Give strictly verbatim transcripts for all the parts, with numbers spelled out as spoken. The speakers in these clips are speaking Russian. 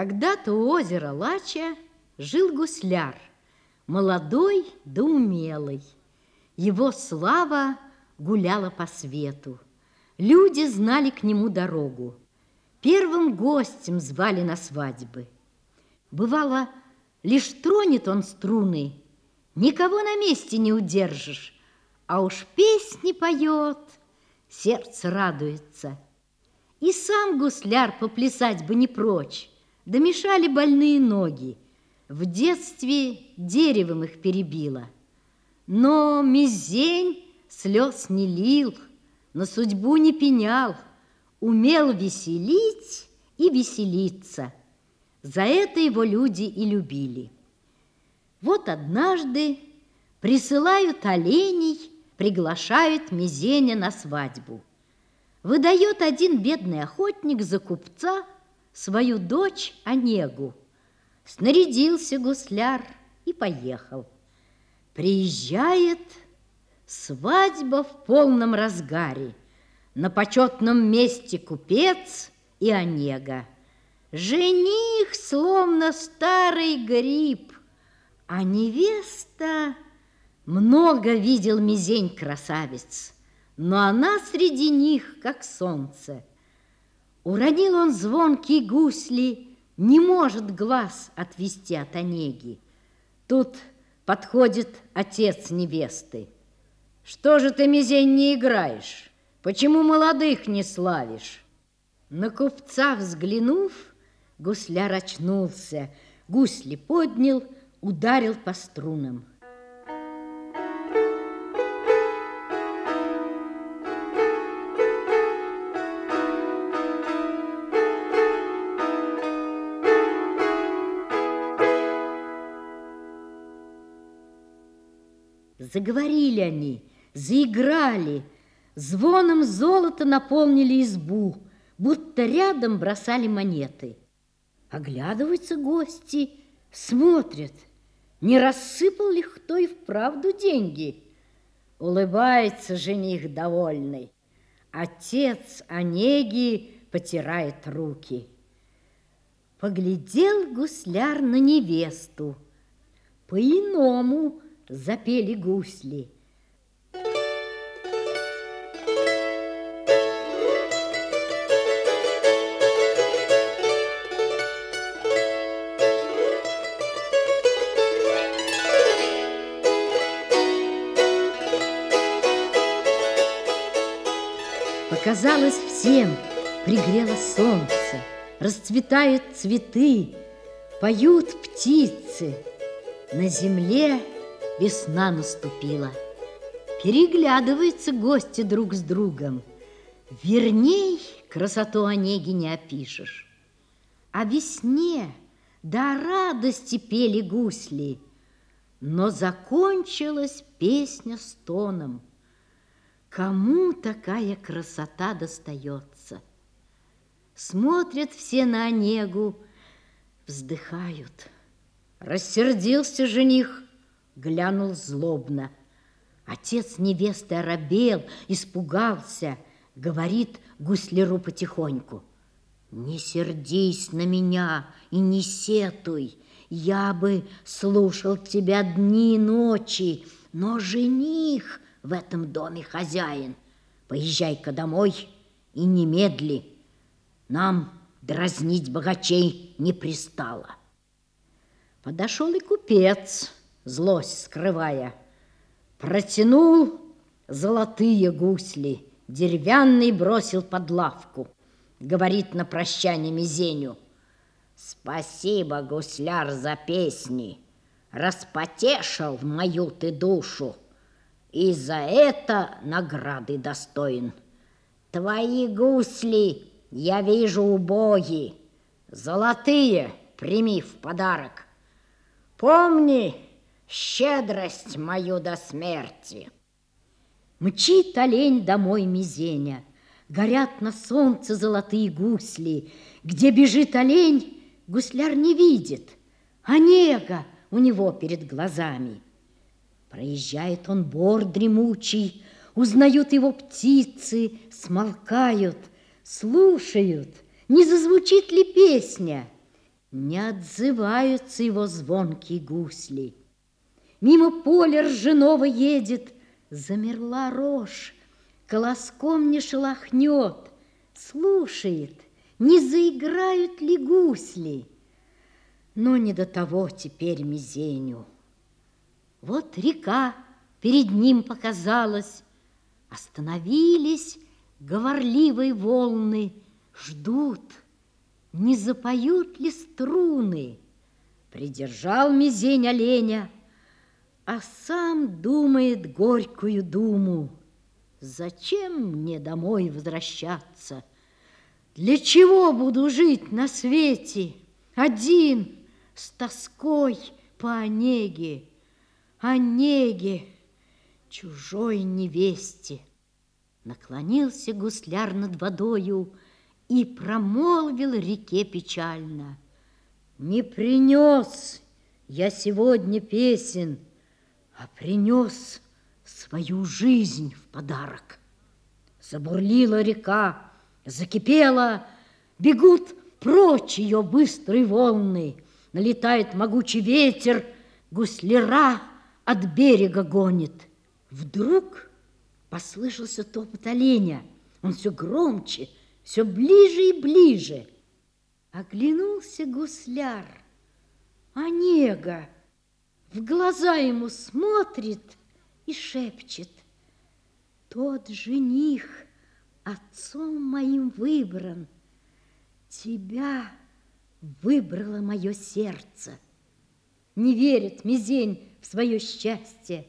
Когда-то у озера Лача жил гусляр, молодой да умелый. Его слава гуляла по свету. Люди знали к нему дорогу. Первым гостем звали на свадьбы. Бывало, лишь тронет он струны, никого на месте не удержишь, а уж песни поет, сердце радуется. И сам гусляр поплясать бы не прочь, да мешали больные ноги. В детстве деревом их перебило. Но Мизень слез не лил, на судьбу не пенял, умел веселить и веселиться. За это его люди и любили. Вот однажды присылают оленей, приглашают Мизеня на свадьбу. Выдает один бедный охотник за купца свою дочь Онегу. Снарядился гусляр и поехал. Приезжает, свадьба в полном разгаре. На почетном месте купец и Онега. Жених словно старый гриб, а невеста... Много видел Мизень красавиц, но она среди них, как солнце. Уронил он звонкие гусли, не может глаз отвести от Онеги. Тут подходит отец невесты. Что же ты, Мизень, не играешь? Почему молодых не славишь? На купца взглянув, гусляр очнулся, гусли поднял, ударил по струнам. Заговорили они, заиграли, звоном золота наполнили избу, будто рядом бросали монеты. Оглядываются гости, смотрят, не рассыпал ли кто и вправду деньги. Улыбается жених довольный. Отец Онеги потирает руки. Поглядел гусляр на невесту. По-иному запели гусли. Показалось всем, пригрело солнце, расцветают цветы, поют птицы. На земле весна наступила. Переглядываются гости друг с другом. Верней красоту Онеги не опишешь. О весне до радости пели гусли, но закончилась песня стоном. Кому такая красота достается? Смотрят все на Онегу, вздыхают. Рассердился жених, глянул злобно. Отец невесты оробел, испугался, говорит гусляру потихоньку: не сердись на меня и не сетуй, я бы слушал тебя дни и ночи, но жених в этом доме хозяин. Поезжай-ка домой и немедли, нам дразнить богачей не пристало. Подошел и купец, злость скрывая, протянул золотые гусли, деревянный бросил под лавку. Говорит на прощание Мизеню: спасибо, гусляр, за песни, распотешил мою ты душу, и за это награды достоин. Твои гусли, я вижу, убоги, золотые прими в подарок. Помни щедрость мою до смерти. Мчит олень домой Мизеня, горят на солнце золотые гусли. Где бежит олень, гусляр не видит, Онега у него перед глазами. Проезжает он бор дремучий, узнают его птицы, смолкают, слушают, не зазвучит ли песня. Не отзываются его звонкие гусли. Мимо поля ржаного едет, замерла рожь, колоском не шелохнет, слушает, не заиграют ли гусли. Но не до того теперь Мизеню. Вот река перед ним показалась, остановились говорливые волны, ждут, не запоют ли струны. Придержал Мизень оленя, а сам думает горькую думу. Зачем мне домой возвращаться? Для чего буду жить на свете один, с тоской по Онеге, Онеге, чужой невесте? Наклонился гусляр над водою и промолвил реке печально: не принес я сегодня песен, а принес свою жизнь в подарок. Забурлила река, закипела, бегут прочь ее быстрые волны, налетает могучий ветер, гусляра от берега гонит. Вдруг послышался топот оленя, он все громче, все ближе и ближе. Оглянулся гусляр, Онега в глаза ему смотрит и шепчет: тот жених отцом моим выбран, тебя выбрало мое сердце. Не верит Мизень в свое счастье.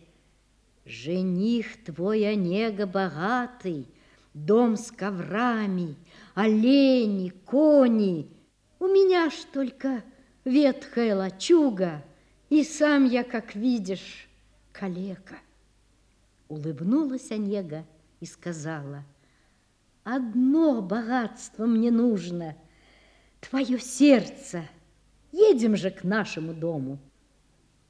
Жених твой, Онега, богатый, дом с коврами, олени, кони. У меня ж только ветхая лачуга, и сам я, как видишь, калека. Улыбнулась Онега и сказала: одно богатство мне нужно, твое сердце. Едем же к нашему дому.